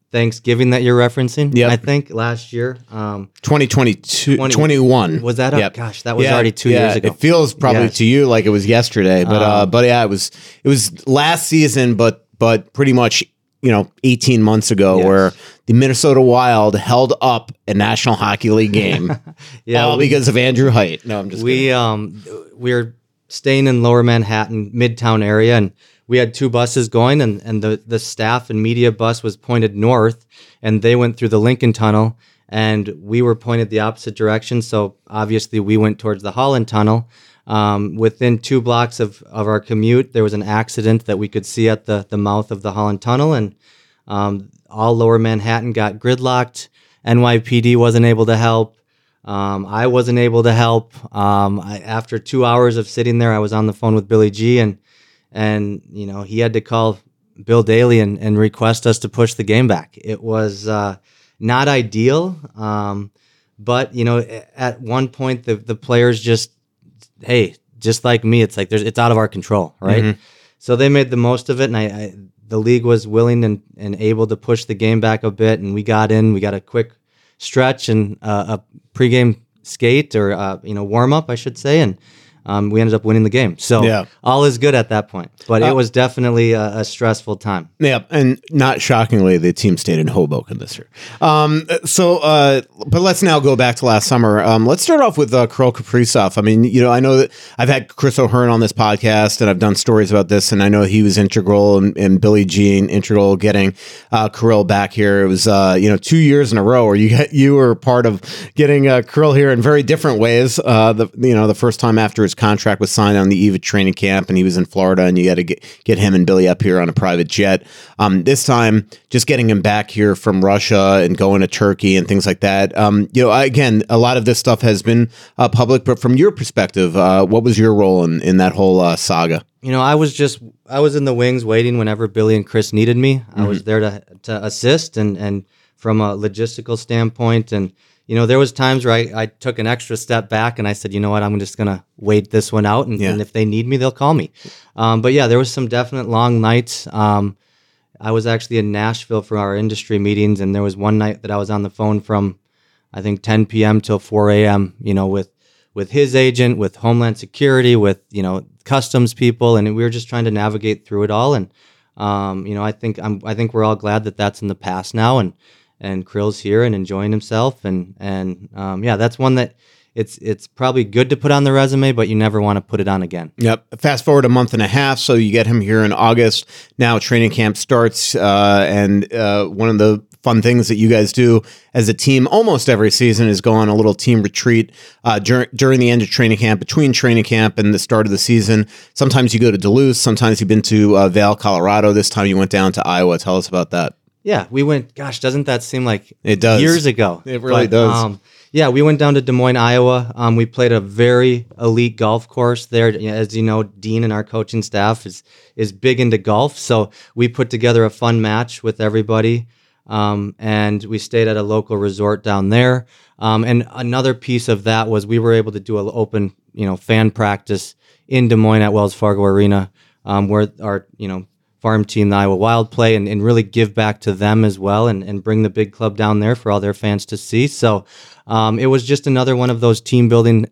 Thanksgiving that you're referencing. Yep. I think last year. Um, twenty twenty-two, twenty twenty-one. Was that? A, Yep. Gosh, that was Yeah, already two yeah, years ago. It feels probably Yes. to you like it was yesterday, but uh, Um, but yeah, it was it was last season, but but pretty much you know eighteen months ago, Yes. where the Minnesota Wild held up a National Hockey League game, Yeah, all we- because of Andrew Height. No, I'm just we kidding. um we were staying in Lower Manhattan, Midtown area, and we had two buses going, and, and the, the staff and media bus was pointed north, and they went through the Lincoln Tunnel, and we were pointed the opposite direction. So obviously we went towards the Holland Tunnel. Um, within two blocks of, of our commute, there was an accident that we could see at the, the mouth of the Holland Tunnel, and um, all Lower Manhattan got gridlocked. N Y P D wasn't able to help. Um, I wasn't able to help. Um, I, after two hours of sitting there, I was on the phone with Billy G, and and you know he had to call Bill Daly and, and request us to push the game back. It was uh, not ideal, um, but you know at one point the the players just, hey, just like me, it's like there's it's out of our control, right? Mhm. So they made the most of it, and I, I the league was willing and, and able to push the game back a bit, and we got in. We got a quick stretch and uh, a pregame skate or uh, you know warm up, I should say, and um, we ended up winning the game. So Yeah. all is good at that point. But Uh, it was definitely a, a stressful time. Yeah, and not shockingly, the team stayed in Hoboken this year. Um, so, uh, but let's now go back to last summer. Um, let's start off with uh, Kirill Kaprizov. I mean, you know, I know that I've had Chris O'Hearn on this podcast, and I've done stories about this, and I know he was integral, and, and Billy Jean integral getting uh, Kirill back here. It was, uh, you know, two years in a row where you get, you were part of getting uh, Kirill here in very different ways. Uh, the you know the first time after his contract was signed on the eve of training camp, and he was in Florida, and you got to get get him and Billy up here on a private jet. Um, this time, just getting him back here from Russia and going to Turkey and things like that. Um, you know, again, a lot of this stuff has been uh, public, but from your perspective, uh, what was your role in in that whole uh, saga? You know, I was just I was in the wings waiting whenever Billy and Chris needed me. I was there to to assist and and from a logistical standpoint. And you know, there was times where I, I took an extra step back and I said, you know what, I'm just gonna wait this one out, and, Yeah. and if they need me, they'll call me. Um, but yeah, there was some definite long nights. Um, I was actually in Nashville for our industry meetings, and there was one night that I was on the phone from I think ten p.m. till four a.m. You know, with with his agent, with Homeland Security, with you know customs people, and we were just trying to navigate through it all. And um, you know, I think I'm I think we're all glad that that's in the past now, and and Kirill's here and enjoying himself, and and um, yeah, that's one that it's it's probably good to put on the resume, but you never want to put it on again. Yep. Fast forward a month and a half, so you get him here in August. Now training camp starts, uh, and uh, one of the fun things that you guys do as a team almost every season is go on a little team retreat uh, dur- during the end of training camp, between training camp and the start of the season. Sometimes you go to Duluth. Sometimes you've been to uh, Vail, Colorado. This time you went down to Iowa. Tell us about that. Yeah, we went. Gosh, doesn't that seem like It does. years ago? It really does. Um, yeah, we went down to Des Moines, Iowa. Um, we played a very elite golf course there. As you know, Dean and our coaching staff is is big into golf, so we put together a fun match with everybody, um, and we stayed at a local resort down there. Um, and another piece of that was we were able to do an open, you know, fan practice in Des Moines at Wells Fargo Arena, um, where our, you know, farm team, the Iowa Wild, play, and, and really give back to them as well, and, and bring the big club down there for all their fans to see. So um, it was just another one of those team building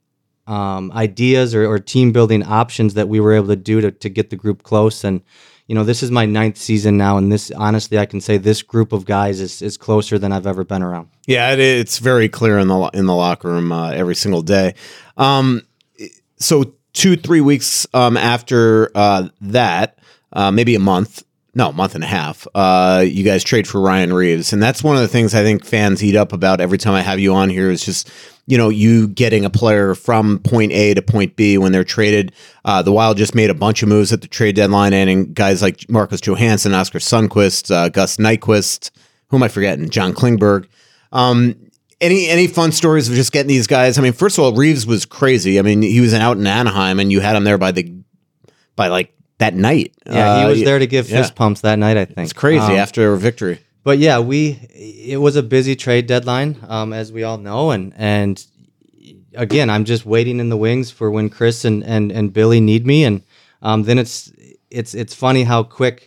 um, ideas or, or team building options that we were able to do to, to get the group close. And, you know, this is my ninth season now, and this, honestly, I can say this group of guys is, is closer than I've ever been around. Yeah, it, it's very clear in the lo- in the locker room uh, every single day. Um, so two, three weeks um, after uh, that, uh, maybe a month, no, a month and a half, uh, you guys trade for Ryan Reaves. And that's one of the things I think fans eat up about every time I have you on here is just, you know, you getting a player from point A to point B when they're traded. Uh, the Wild just made a bunch of moves at the trade deadline, adding guys like Marcus Johansson, Oscar Sundquist, uh, Gus Nyquist, who am I forgetting? John Klingberg. Um, Any any fun stories of just getting these guys? I mean, first of all, Reaves was crazy. I mean, he was out in Anaheim, and you had him there by the by like that night. Yeah, he Uh, was there to give yeah. fist pumps that night, I think. It's crazy Um, after a victory. But yeah, we it was a busy trade deadline, um, as we all know, and and again, I'm just waiting in the wings for when Chris and and, and Billy need me, and um, then it's it's it's funny how quick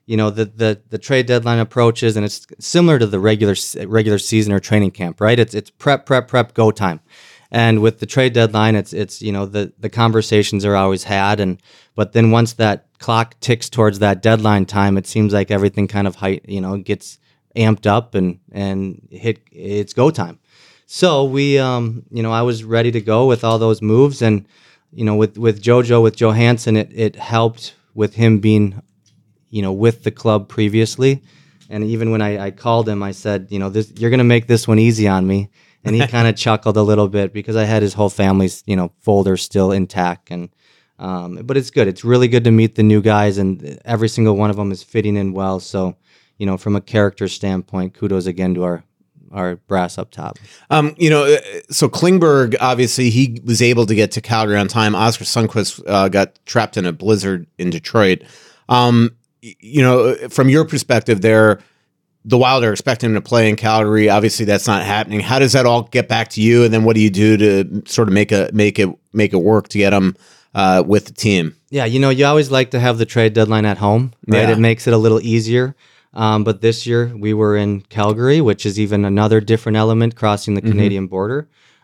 you know, the, the, the trade deadline approaches, and it's similar to the regular regular season or training camp, right? It's it's prep, prep, prep, go time. And with the trade deadline, it's it's you know the the conversations are always had, and but then once that clock ticks towards that deadline time, it seems like everything kind of height, you know, gets amped up and and hit it's go time. So we, um, you know, I was ready to go with all those moves, and you know, with with JoJo, with Johansson, it it helped with him being, you know, with the club previously. And even when I, I called him, I said, you know, this, you're going to make this one easy on me. And he kind of chuckled a little bit because I had his whole family's, you know, folder still intact. And, um, but it's good. It's really good to meet the new guys, and every single one of them is fitting in well. So, you know, from a character standpoint, kudos again to our, our brass up top. Um, you know, so Klingberg, obviously he was able to get to Calgary on time. Oskar Sundqvist uh, got trapped in a blizzard in Detroit. Um, you know, from your perspective there, the Wild are expecting him to play in Calgary. Obviously that's not happening. How does that all get back to you? And then what do you do to sort of make a, make it, make it work to get him uh, with the team? Yeah. You know, you always like to have the trade deadline at home, right? Yeah. It makes it a little easier. Um, but this year we were in Calgary, which is even another different element crossing the mm-hmm. Canadian border.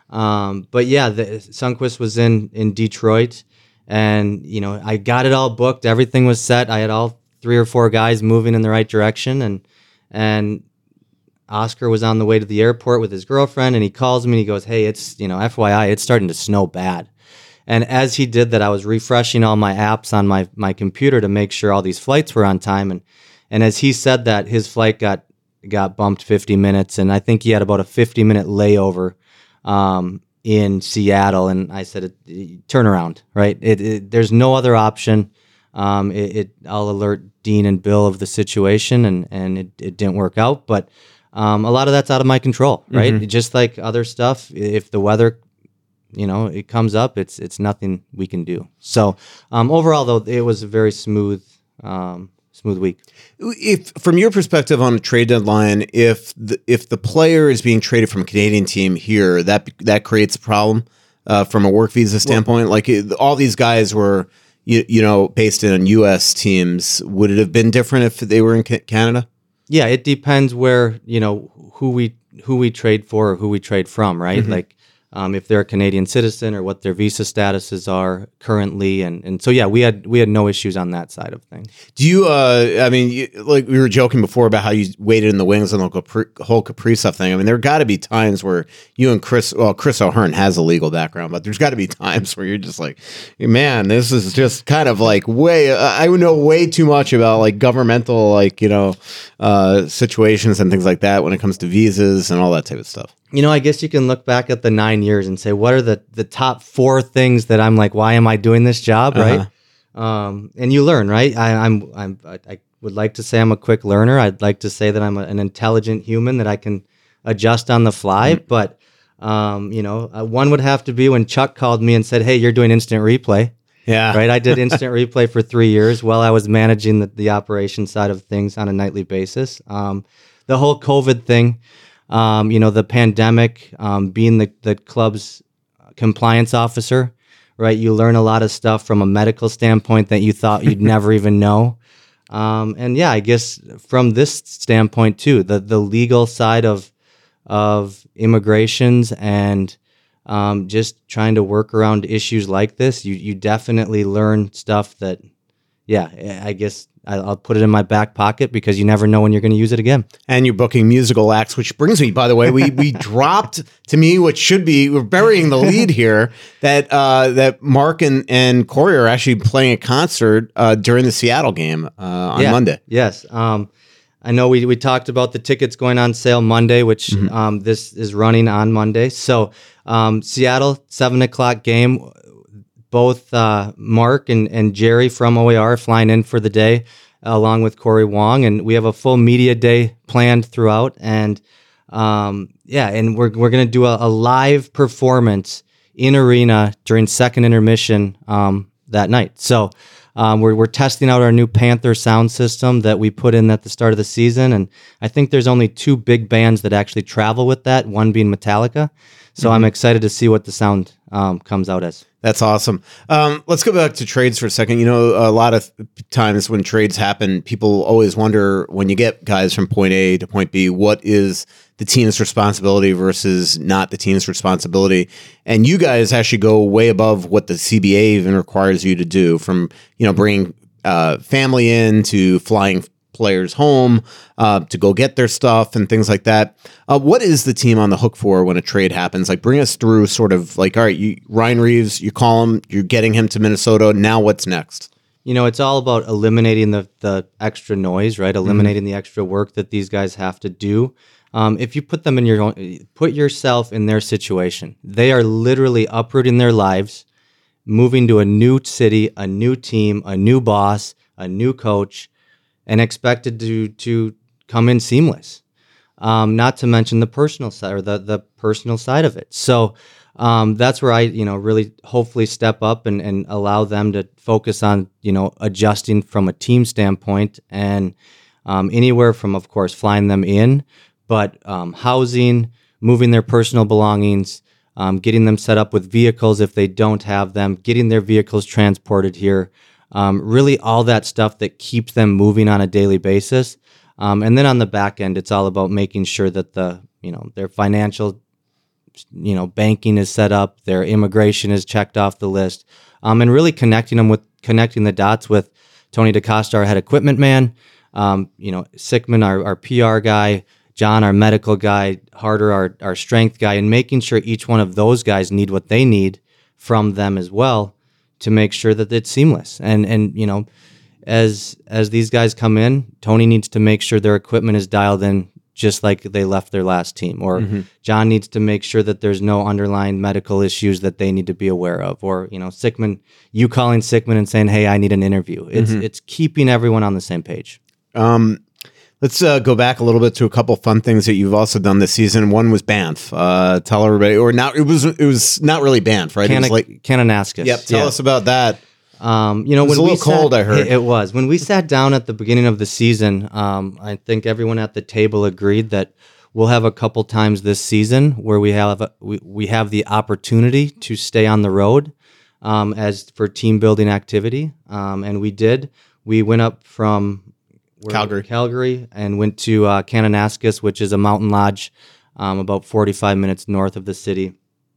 Um, but yeah, the, Sundqvist was in, in Detroit, and, you know, I got it all booked. Everything was set. I had all three or four guys moving in the right direction, and and Oskar was on the way to the airport with his girlfriend, and he calls me and he goes, hey, it's, you know, F Y I, it's starting to snow bad. And as he did that, I was refreshing all my apps on my my computer to make sure all these flights were on time, and and as he said that, his flight got got bumped fifty minutes, and I think he had about a fifty minute layover um in Seattle. And I said, turn around, right? It, it there's no other option. Um, it, it, I'll alert Dean and Bill of the situation, and, and it, it didn't work out. But um, a lot of that's out of my control, right? Mm-hmm. Just like other stuff, if the weather, you know, it comes up, it's it's nothing we can do. So um, overall, though, it was a very smooth, um, smooth week. If from your perspective on a trade deadline, if the, if the player is being traded from a Canadian team here, that that creates a problem uh, from a work visa standpoint. Well, like all these guys were. You, you know, based on U S teams, would it have been different if they were in Canada? Yeah, it depends where, you know, who we who we trade for or who we trade from, right? Mm-hmm. Like um, if they're a Canadian citizen or what their visa statuses are currently. And, and so, yeah, we had we had no issues on that side of things. Do you, uh, I mean, you, like we were joking before about how you waited in the wings on the Capri, whole Kaprizov thing. I mean, there got to be times where you and Chris, well, Chris O'Hearn has a legal background, but there's got to be times where you're just like, man, this is just kind of like way, uh, I know way too much about like governmental, like, you know, uh, situations and things like that when it comes to visas and all that type of stuff. You know, I guess you can look back at the nine years and say, what are the, the top four things that I'm like, why am I doing this job, right? Uh-huh. Um, and you learn, right? I, I'm, I'm, I would like to say I'm a quick learner. I'd like to say that I'm a, an intelligent human that I can adjust on the fly. Mm-hmm. But, um, you know, uh, one would have to be when Chuck called me and said, hey, you're doing instant replay. Yeah. Right. I did instant replay for three years while I was managing the, the operation side of things on a nightly basis. Um, the whole COVID thing. Um, you know, the pandemic, um, being the, the club's compliance officer, right? You learn a lot of stuff from a medical standpoint that you thought you'd never even know. Um, and yeah, I guess from this standpoint too, the, the legal side of, of immigrations and, um, just trying to work around issues like this, you, you definitely learn stuff that, yeah, I guess I'll put it in my back pocket because you never know when you're going to use it again. And you're booking musical acts, which brings me, by the way, we we dropped to me what should be, we're burying the lead here, that uh, that Mark and, and Corey are actually playing a concert uh, during the Seattle game uh, on yeah, Monday. Yes. Um, I know we, we talked about the tickets going on sale Monday, which mm-hmm. um, this is running on Monday. So um, Seattle, seven o'clock game. Both uh, Mark and, and Jerry from O A R are flying in for the day, uh, along with Corey Wong, and we have a full media day planned throughout. And um, yeah, and we're we're gonna do a, a live performance in arena during second intermission um, that night. So um, we're we're testing out our new Panther sound system that we put in at the start of the season, and I think there's only two big bands that actually travel with that. One being Metallica. So mm-hmm. I'm excited to see what the sound um, comes out as. That's awesome. Um, let's go back to trades for a second. You know, a lot of times when trades happen, people always wonder when you get guys from point A to point B, what is the team's responsibility versus not the team's responsibility? And you guys actually go way above what the C B A even requires you to do, from, you know, bringing uh, family in to flying players home uh, to go get their stuff and things like that. Uh, what is the team on the hook for when a trade happens? Like, bring us through sort of like, all right, you, Ryan Reaves, you call him, you're getting him to Minnesota. Now what's next? You know, it's all about eliminating the, the extra noise, right? Eliminating mm-hmm. the extra work that these guys have to do. Um, if you put them in your own, put yourself in their situation, they are literally uprooting their lives, moving to a new city, a new team, a new boss, a new coach, and expected to to come in seamless. Um, not to mention the personal side or the the personal side of it. So um, that's where I, you know, really hopefully step up and, and allow them to focus on, you know, adjusting from a team standpoint, and um, anywhere from, of course, flying them in, but um, housing, moving their personal belongings, um, getting them set up with vehicles if they don't have them, getting their vehicles transported here. Um, really all that stuff that keeps them moving on a daily basis. Um, and then on the back end, it's all about making sure that the, you know, their financial, you know, banking is set up, their immigration is checked off the list, um, and really connecting them with, connecting the dots with Tony DaCosta, our head equipment man, um, you know, Sickman, our, our P R guy, John, our medical guy, Harder, our, our strength guy, and making sure each one of those guys need what they need from them as well, to make sure that it's seamless. And, and you know, as as these guys come in, Tony needs to make sure their equipment is dialed in just like they left their last team. Or mm-hmm. John needs to make sure that there's no underlying medical issues that they need to be aware of. Or, you know, Sickman, you calling Sickman and saying, hey, I need an interview. It's mm-hmm. it's keeping everyone on the same page. Um, let's uh, go back a little bit to a couple fun things that you've also done this season. One was Banff. Uh, tell everybody, or not, it was it was not really Banff, right? Can- it was like Kananaskis. Yep. Tell yeah. us about that. Um, you know, it was when a little we cold, sat, I heard. It, it was. When we sat down at the beginning of the season, um, I think everyone at the table agreed that we'll have a couple times this season where we have a, we, we have the opportunity to stay on the road um, as for team building activity. Um, and we did. We went up from Calgary. Calgary and went to uh, Kananaskis, which is a mountain lodge um, about forty-five minutes north of the city.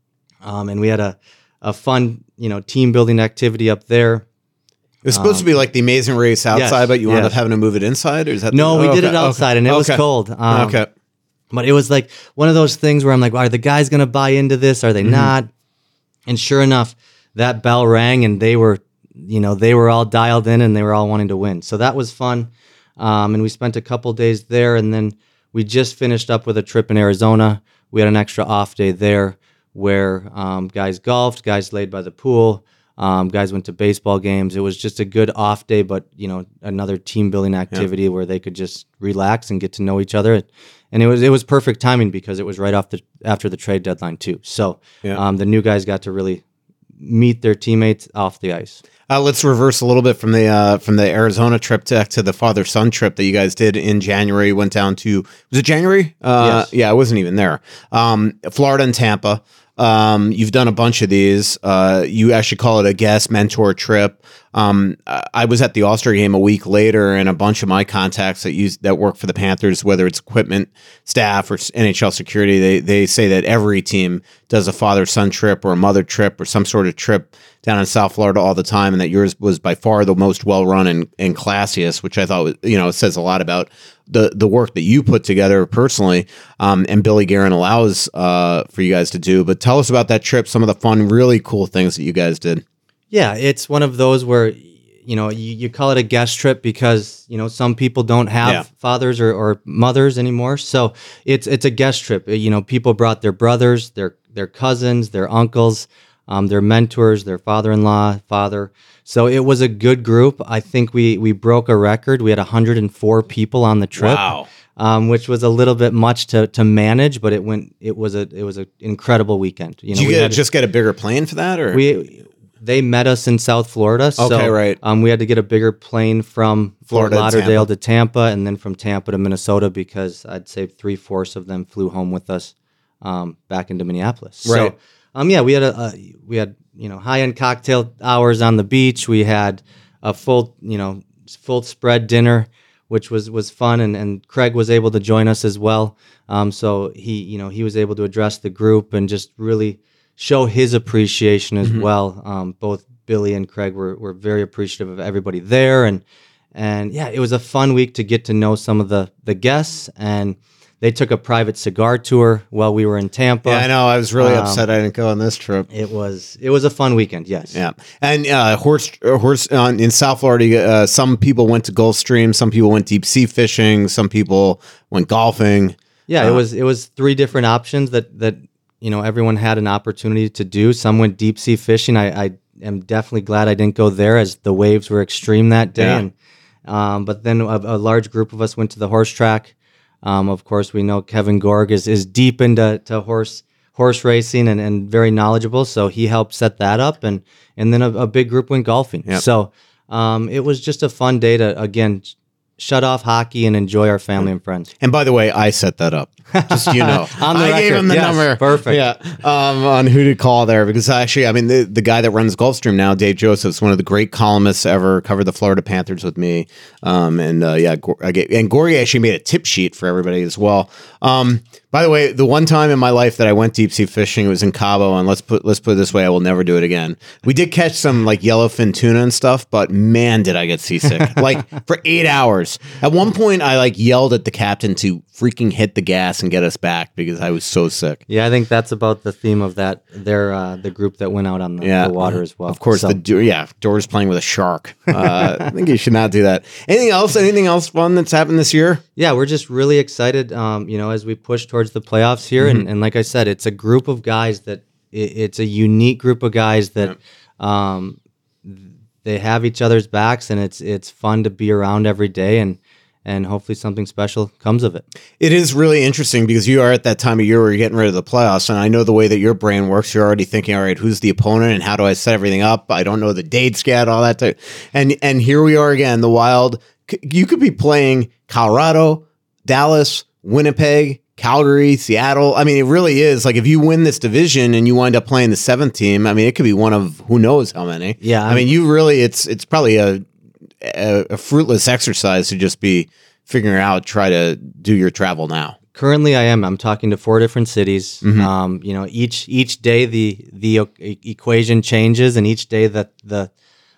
Um, and we had a a fun, you know, team building activity up there. It was supposed um, to be like the Amazing Race outside, yes, but you wound yes. up having to move it inside, or is that? No, the, we oh, did okay, it outside, okay. and it okay. was cold. Um, okay, but it was like one of those things where I'm like, are the guys going to buy into this? Are they mm-hmm. not? And sure enough, that bell rang, and they were, you know, they were all dialed in, and they were all wanting to win. So that was fun, um, and we spent a couple days there, and then we just finished up with a trip in Arizona. We had an extra off day there, where um, guys golfed, guys laid by the pool, um, guys went to baseball games. It was just a good off day, but, you know, another team building activity yeah. where they could just relax and get to know each other. And it was it was perfect timing because it was right off the after the trade deadline too. So yeah. um, the new guys got to really meet their teammates off the ice. Uh, let's reverse a little bit from the uh, from the Arizona trip to, to the father-son trip that you guys did in January. Went down to, was it January? Uh, yes. Yeah, I wasn't even there. Um, Florida and Tampa. Um, you've done a bunch of these. Uh, you actually call it a guest mentor trip. Um, I was at the All-Star game a week later, and a bunch of my contacts that use that work for the Panthers, whether it's equipment, staff, or N H L security, they they say that every team does a father-son trip or a mother trip or some sort of trip down in South Florida all the time, and that yours was by far the most well-run and, and classiest, which I thought was, you know, says a lot about the the work that you put together personally, um, and Billy Guerin allows uh, for you guys to do. But tell us about that trip, some of the fun, really cool things that you guys did. Yeah, it's one of those where, you know, you, you call it a guest trip because, you know, some people don't have yeah. fathers or, or mothers anymore. So it's it's a guest trip. You know, people brought their brothers, their their cousins, their uncles, um, their mentors, their father-in-law, father. So it was a good group. I think we we broke a record. We had one hundred four people on the trip. Wow. Um, which was a little bit much to, to manage, but it went. It was a it was an incredible weekend. You know, Did you we get, had, just get a bigger plane for that, or we? They met us in South Florida, so okay, right. um, we had to get a bigger plane from Fort Florida Lauderdale to Tampa. to Tampa, and then from Tampa to Minnesota, because I'd say three fourths of them flew home with us um, back into Minneapolis. Right. So um, yeah, we had a, a we had you know high end cocktail hours on the beach. We had a full you know full spread dinner, which was was fun, and, and Craig was able to join us as well. Um, so he you know he was able to address the group and just really show his appreciation as mm-hmm. well. Um, both Billy and Craig were were very appreciative of everybody there, and and yeah, it was a fun week to get to know some of the the guests, and they took a private cigar tour while we were in Tampa. Yeah, I know. I was really Um, upset I didn't go on this trip. It was it was a fun weekend. Yes. Yeah, and uh, horse uh, horse uh, in South Florida. Uh, some people went to Gulfstream. Some people went deep sea fishing. Some people went golfing. Yeah, Uh, it was it was three different options that that you know everyone had an opportunity to do. Some went deep sea fishing. I, I am definitely glad I didn't go there as the waves were extreme that day. Yeah. And um, but then a, a large group of us went to the horse track. Um, of course, we know Kevin Gorg is is deep into to horse horse racing and, and very knowledgeable, so he helped set that up. And and then a, a big group went golfing. Yep. So um, it was just a fun day to again shut off hockey and enjoy our family and friends. And by the way, I set that up. Just so you know, On the I gave record, him the yes, number. perfect. Yeah, um, on who to call there because actually, I mean, the, the guy that runs Gulfstream now, Dave Joseph's one of the great columnists ever. Covered the Florida Panthers with me, um, and uh, yeah, Gor- I get, and Gorgie actually made a tip sheet for everybody as well. Um, by the way, the one time in my life that I went deep sea fishing it was in Cabo, and let's put let's put it this way, I will never do it again. We did catch some like yellowfin tuna and stuff, but man, did I get seasick! Like for eight hours. At one point, I like yelled at the captain to freaking hit the gas and get us back because I was so sick. Yeah, I think that's about the theme of that. Their uh, the group that went out on the, Yeah, the water as well. Of course, So- the do- yeah, Doors playing with a shark. Uh, I think you should not do that. Anything else? Anything else fun that's happened this year? yeah, we're just really excited. Um, you know, as we push towards the playoffs here, Mm-hmm. and, and like I said, it's a group of guys that it, it's a unique group of guys that um, they have each other's backs, and it's it's fun to be around every day, and and hopefully something special comes of it. It is really interesting because you are at that time of year where you're getting rid of the playoffs, and I know the way that your brain works. You're already thinking, all right, who's the opponent and how do I set everything up? I don't know the dates yet, all that. Type. And and here we are again. The Wild. c- You could be playing Colorado, Dallas, Winnipeg, Calgary, Seattle. I mean, it really is like if you win this division and you wind up playing the seventh team. I mean, it could be one of who knows how many. Yeah, I mean, you really. It's it's probably a a, a fruitless exercise to just be figuring out try to do your travel now. Currently, I am. I'm talking to four different cities. Mhm. Um, you know, each each day the the e- equation changes, and each day that the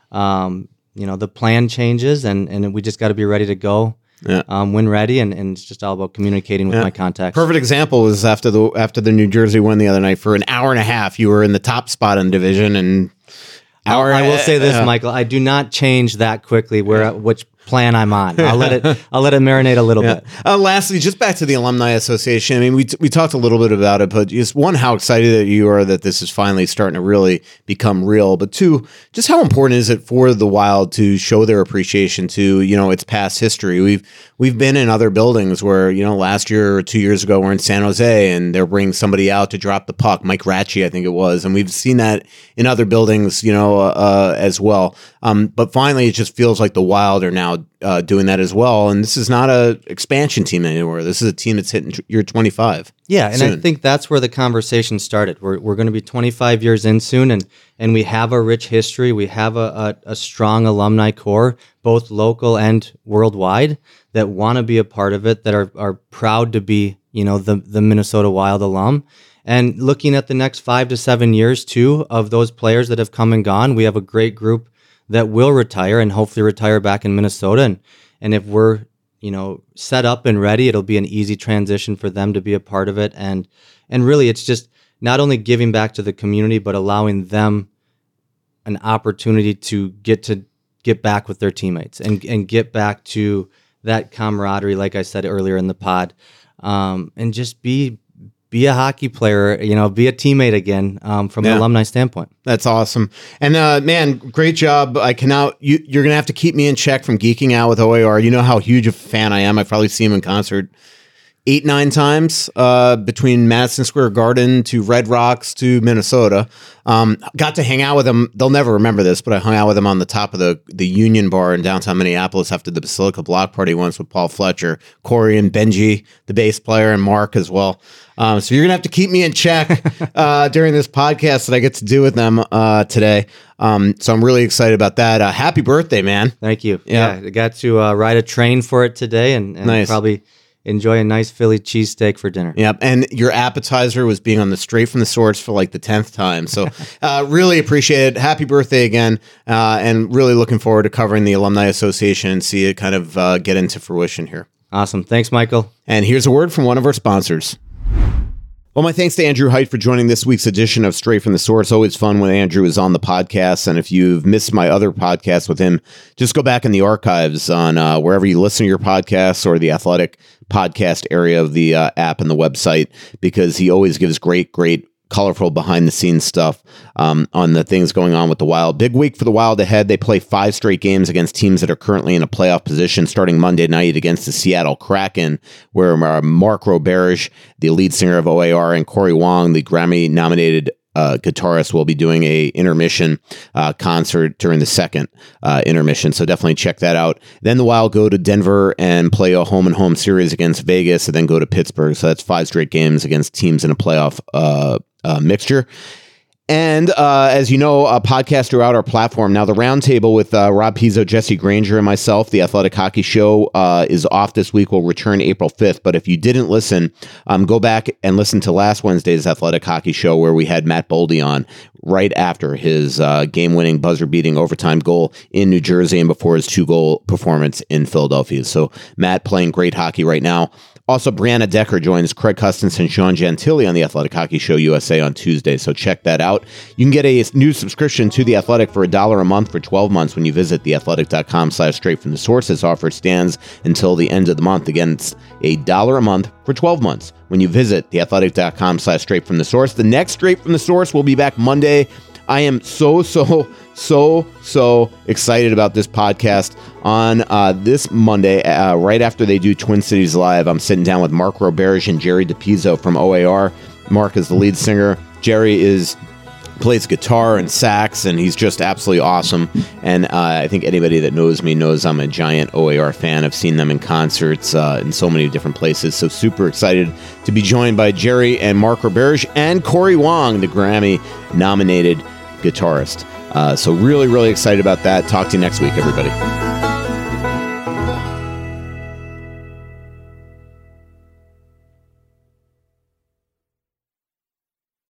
um, you know the plan changes, and and we just got to be ready to go. Yeah. Um, when ready, and, and it's just all about communicating with Yeah. my contacts. Perfect example was after the after the New Jersey win the other night. For an hour and a half, you were in the top spot in the division, and hour. I will say this, uh, Michael. I do not change that quickly. Where which plan I'm on. I'll let it. I'll let it marinate a little Yeah. bit. Uh, lastly, just back to the Alumni Association. I mean, we t- we talked a little bit about it, but just one, how excited that you are that this is finally starting to really become real. But two, just how important is it for the Wild to show their appreciation to you know its past history? We've we've been in other buildings where you know last year or two years ago we're in San Jose and they're bringing somebody out to drop the puck, Mike Ratchie, I think it was, and we've seen that in other buildings, you know, uh, as well. Um, but finally, it just feels like the Wild are now uh, doing that as well. And this is not a expansion team anymore. This is a team that's hitting t- year twenty-five. Yeah, and I soon. think that's where the conversation started. We're we're going to be twenty-five years in soon, and and we have a rich history. We have a, a, a strong alumni core, both local and worldwide, that want to be a part of it, that are are proud to be, you know, the the Minnesota Wild alum. And looking at the next five to seven years too, of those players that have come and gone, we have a great group that will retire and hopefully retire back in Minnesota. And and if we're you know, set up and ready, it'll be an easy transition for them to be a part of it. And and really, it's just not only giving back to the community, but allowing them an opportunity to get to get back with their teammates and and get back to that camaraderie, like I said earlier in the pod, um, and just be be a hockey player, you know, be a teammate again um, from Yeah. an alumni standpoint. That's awesome. And uh, man, great job. I cannot, you, you're going to have to keep me in check from geeking out with O A R. You know how huge a fan I am. I probably see him in concert eight, nine times uh, between Madison Square Garden to Red Rocks to Minnesota. Um, got to hang out with them. They'll never remember this, but I hung out with them on the top of the, the Union Bar in downtown Minneapolis after the Basilica Block Party once with Paul Fletcher, Corey and Benji, the bass player, and Mark as well. Um, so you're going to have to keep me in check uh, during this podcast that I get to do with them uh, today. Um, so I'm really excited about that. Uh, happy birthday, man. Thank you. Yeah, yeah I got to uh, ride a train for it today and, and nice. probably enjoy a nice Philly cheesesteak for dinner. Yep. And your appetizer was being on the Straight from the Source for like the tenth time. So uh, really appreciate it. Happy birthday again. Uh, and really looking forward to covering the Alumni Association and see it kind of uh, get into fruition here. Awesome. Thanks, Michael. And here's a word from one of our sponsors. Well, my thanks to Andrew Height for joining this week's edition of Straight from the Source. Always fun when Andrew is on the podcast. And if you've missed my other podcast with him, just go back in the archives on uh, wherever you listen to your podcasts or the Athletic podcast area of the uh, app and the website, because he always gives great, great, colorful behind the scenes stuff um, on the things going on with the Wild. Big week for the Wild ahead. They play five straight games against teams that are currently in a playoff position, starting Monday night against the Seattle Kraken, where uh, Mark Roberge, the lead singer of O A R, and Corey Wong, the Grammy-nominated Uh, guitarist, will be doing a intermission uh, concert during the second uh, intermission. So definitely check that out. Then the Wild go to Denver and play a home and home series against Vegas, and then go to Pittsburgh. So that's five straight games against teams in a playoff uh, uh, mixture. And uh, as you know, a podcast throughout our platform. Now, the roundtable with uh, Rob Pizzo, Jesse Granger, and myself, the Athletic Hockey Show, uh, is off this week. We'll return April fifth. But if you didn't listen, um, go back and listen to last Wednesday's Athletic Hockey Show, where we had Matt Boldy on right after his uh, game-winning, buzzer-beating overtime goal in New Jersey and before his two-goal performance in Philadelphia. So Matt playing great hockey right now. Also, Brianna Decker joins Craig Custance and Sean Gentili on the Athletic Hockey Show U S A on Tuesday, so check that out. You can get a new subscription to The Athletic for a dollar a month for twelve months when you visit theathletic.com slash straight from the source. This offer stands until the end of the month. Again, it's a dollar a month for twelve months when you visit theathletic.com slash straight from the source. The next Straight from the Source will be back Monday. I am so, so, so, so excited about this podcast. On uh, this Monday, uh, right after they do Twin Cities Live, I'm sitting down with Mark Roberge and Jerry DePizzo from O A R. Mark is the lead singer. Jerry is plays guitar and sax, and he's just absolutely awesome. And uh, I think anybody that knows me knows I'm a giant O A R fan. I've seen them in concerts uh, in so many different places. So super excited to be joined by Jerry and Mark Roberge and Corey Wong, the Grammy-nominated guitarist. Uh, so really, really excited about that. Talk to you next week, everybody.